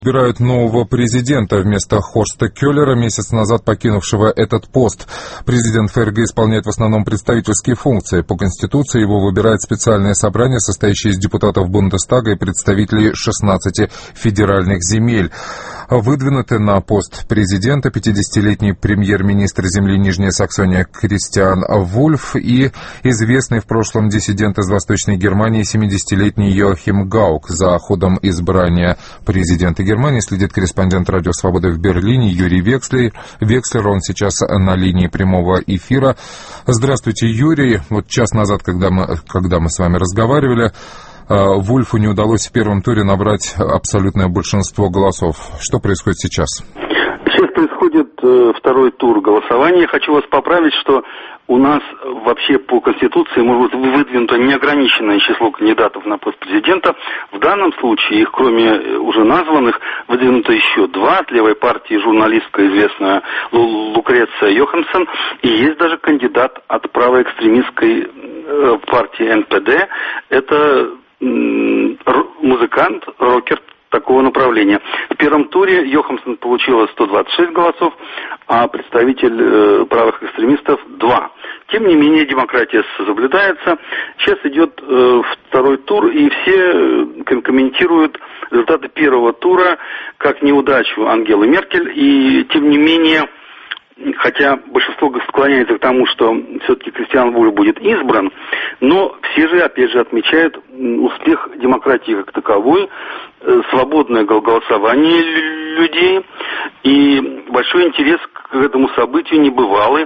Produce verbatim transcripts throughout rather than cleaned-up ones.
Выбирают нового президента вместо Хорста Келлера, месяц назад покинувшего этот пост. Президент ФРГ исполняет в основном представительские функции. По Конституции его выбирает специальное собрание, состоящее из депутатов Бундестага и представителей шестнадцати федеральных земель. Выдвинуты на пост президента пятидесятилетний премьер-министр земли Нижняя Саксония Кристиан Вульф и известный в прошлом диссидент из Восточной Германии семидесятилетний Йоахим Гаук. За ходом избрания президента Германии следит корреспондент Радио Свободы в Берлине Юрий Векслер. Векслер, он сейчас на линии прямого эфира. Здравствуйте, Юрий. Вот час назад, когда мы, когда мы с вами разговаривали, Вульфу не удалось в первом туре набрать абсолютное большинство голосов. Что происходит сейчас? Сейчас происходит э, второй тур голосования. Хочу вас поправить, что у нас вообще по Конституции может быть выдвинуто неограниченное число кандидатов на пост президента. В данном случае их, кроме уже названных, выдвинуто еще два. От левой партии журналистка известная Лукреция Йоханссон. И есть даже кандидат от правоэкстремистской э, партии эн пэ дэ. Это музыкант, рокер такого направления. В первом туре Йоханссон получила сто двадцать шесть голосов, а представитель э, правых экстремистов два. Тем не менее, демократия соблюдается. Сейчас идет э, второй тур, и все комментируют результаты первого тура как неудачу Ангелы Меркель, и тем не менее, хотя большинство склоняется к тому, что все-таки Кристиан Вульф будет избран, но все же, опять же, отмечают успех демократии как таковой, свободное голосование людей и большой интерес к этому событию небывалый.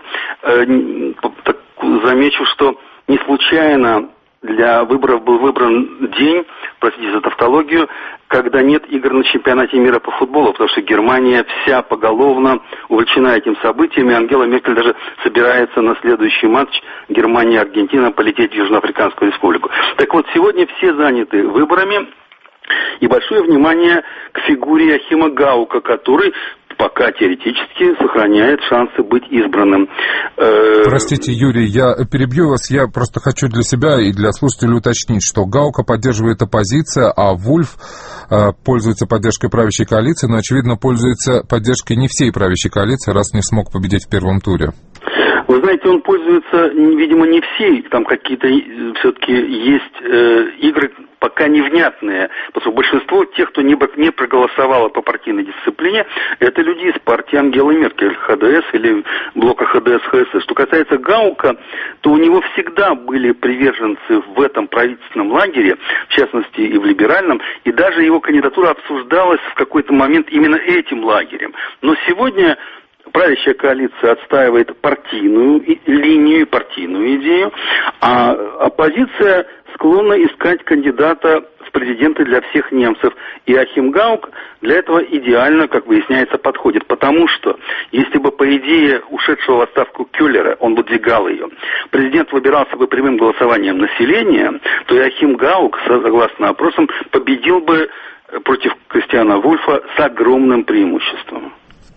Замечу, что не случайно для выборов был выбран день, простите за тавтологию, когда нет игр на чемпионате мира по футболу, потому что Германия вся поголовно увлечена этим событием, и Ангела Меркель даже собирается на следующий матч Германия-Аргентина полететь в Южноафриканскую республику. Так вот, сегодня все заняты выборами, и большое внимание к фигуре Йоахима Гаука, который пока теоретически сохраняет шансы быть избранным. Простите, Юрий, я перебью вас. Я просто хочу для себя и для слушателей уточнить, что Гаука поддерживает оппозиция, а Вульф э, пользуется поддержкой правящей коалиции, но, очевидно, пользуется поддержкой не всей правящей коалиции, раз не смог победить в первом туре. Вы знаете, он пользуется, видимо, не всей. Там какие-то все-таки есть э, игры пока невнятные. Потому что большинство тех, кто не, не проголосовало по партийной дисциплине, это люди из партии Ангелы Меркель, ха дэ эс или блока ха дэ эс ха эс эс. Что касается Гаука, то у него всегда были приверженцы в этом правительственном лагере, в частности и в либеральном, и даже его кандидатура обсуждалась в какой-то момент именно этим лагерем. Но сегодня правящая коалиция отстаивает партийную линию, партийную идею, а оппозиция склонна искать кандидата в президенты для всех немцев. И Йоахим Гаук для этого идеально, как выясняется, подходит. Потому что, если бы, по идее ушедшего в отставку Келлера, он выдвигал ее, президент выбирался бы прямым голосованием населения, то Йоахим Гаук, согласно опросам, победил бы против Кристиана Вульфа с огромным преимуществом.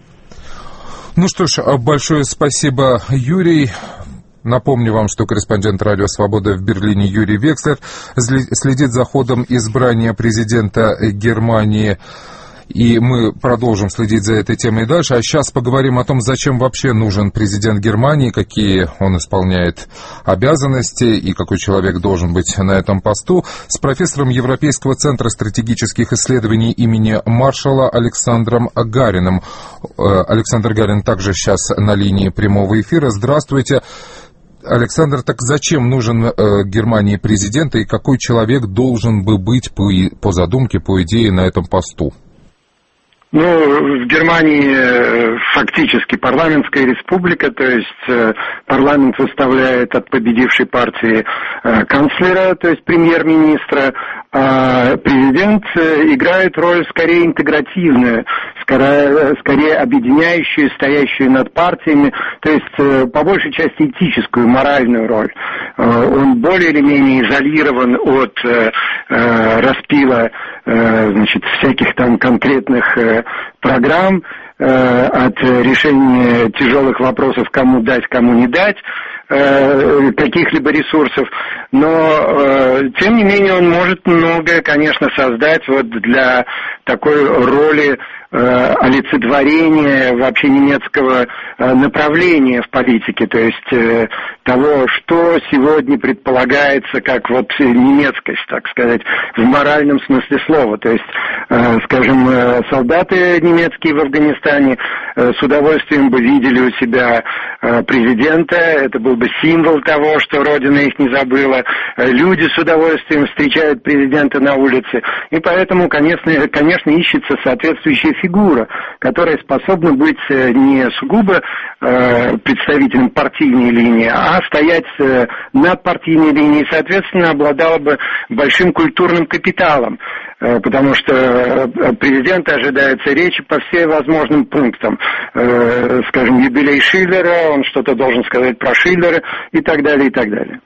Ну что ж, большое спасибо, Юрий. Напомню вам, что корреспондент Радио Свобода в Берлине Юрий Векслер следит за ходом избрания президента Германии. И мы продолжим следить за этой темой дальше. А сейчас поговорим о том, зачем вообще нужен президент Германии, какие он исполняет обязанности и какой человек должен быть на этом посту, с профессором Европейского центра стратегических исследований имени Маршалла Александром Гариным. Александр Гарин также сейчас на линии прямого эфира. Здравствуйте. Александр, так зачем нужен э, Германии президент и какой человек должен бы быть по, по задумке, по идее на этом посту? Ну, в Германии фактически парламентская республика, то есть парламент выставляет от победившей партии канцлера, то есть премьер-министра, а президент играет роль скорее интегративную, скорее, скорее объединяющую, стоящую над партиями, то есть по большей части этическую, моральную роль. Он более или менее изолирован от распила, значит, всяких там конкретных программ, от решения тяжелых вопросов, кому дать, кому не дать каких-либо ресурсов, но тем не менее он может многое, конечно, создать вот для такой роли олицетворения вообще немецкого направления в политике, то есть того, что сегодня предполагается как вот немецкость, так сказать, в моральном смысле слова. То есть, скажем, солдаты немецкие в Афганистане с удовольствием бы видели у себя президента, это был бы символ того, что Родина их не забыла. Люди с удовольствием встречают президента на улице, и поэтому, конечно, конечно ищется соответствующая фигура, которая способна быть не сугубо э, представителем партийной линии, а стоять э, над партийной линией, и, соответственно, обладала бы большим культурным капиталом, э, потому что э, президента ожидается речи по всем возможным пунктам. Э, скажем, юбилей Шиллера, он что-то должен сказать про Шиллера и так далее, и так далее.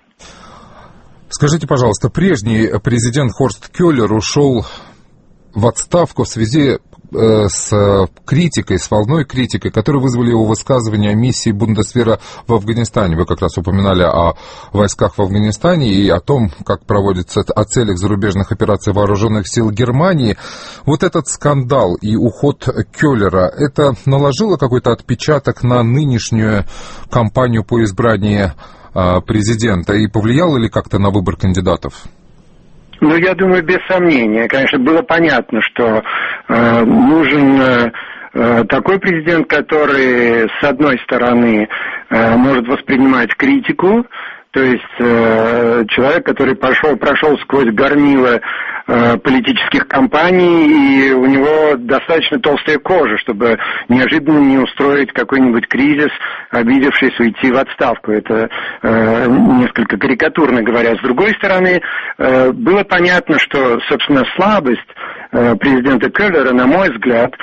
Скажите, пожалуйста, прежний президент Хорст Кёллер ушел в отставку в связи с критикой, с волной критики, которые вызвали его высказывания о миссии Бундесвера в Афганистане. Вы как раз упоминали о войсках в Афганистане и о том, как проводится, о целях зарубежных операций вооруженных сил Германии. Вот этот скандал и уход Кёллера, это наложило какой-то отпечаток на нынешнюю кампанию по избранию президента и повлияло ли как-то на выбор кандидатов? Ну, я думаю, без сомнения. Конечно, было понятно, что э, нужен э, такой президент, который, с одной стороны, э, может воспринимать критику, то есть э, человек, который прошел, прошел сквозь горнило э, политических кампаний, и у него достаточно толстая кожа, чтобы неожиданно не устроить какой-нибудь кризис, обидевшись уйти в отставку. Это э, несколько карикатурно говоря. С другой стороны, э, было понятно, что, собственно, слабость э, президента Кёллера, на мой взгляд,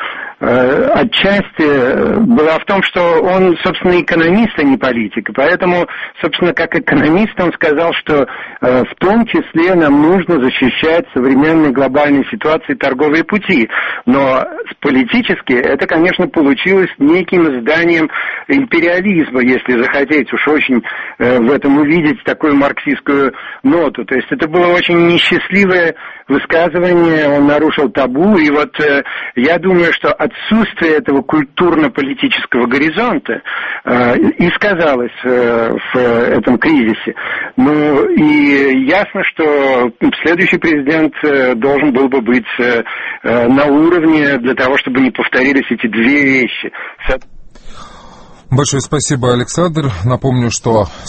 отчасти была в том, что он, собственно, экономист, а не политик. Поэтому, собственно, как экономист он сказал, что в том числе нам нужно защищать современные глобальные ситуации торговые пути. Но политически это, конечно, получилось неким изданием империализма, если захотеть уж очень в этом увидеть такую марксистскую ноту. То есть это было очень несчастливое высказывание, он нарушил табу, и вот я думаю, что отсутствие этого культурно-политического горизонта э, и сказалось э, в этом кризисе. Ну и ясно, что следующий президент э, должен был бы быть э, на уровне для того, чтобы не повторились эти две вещи. Большое спасибо, Александр. Напомню, что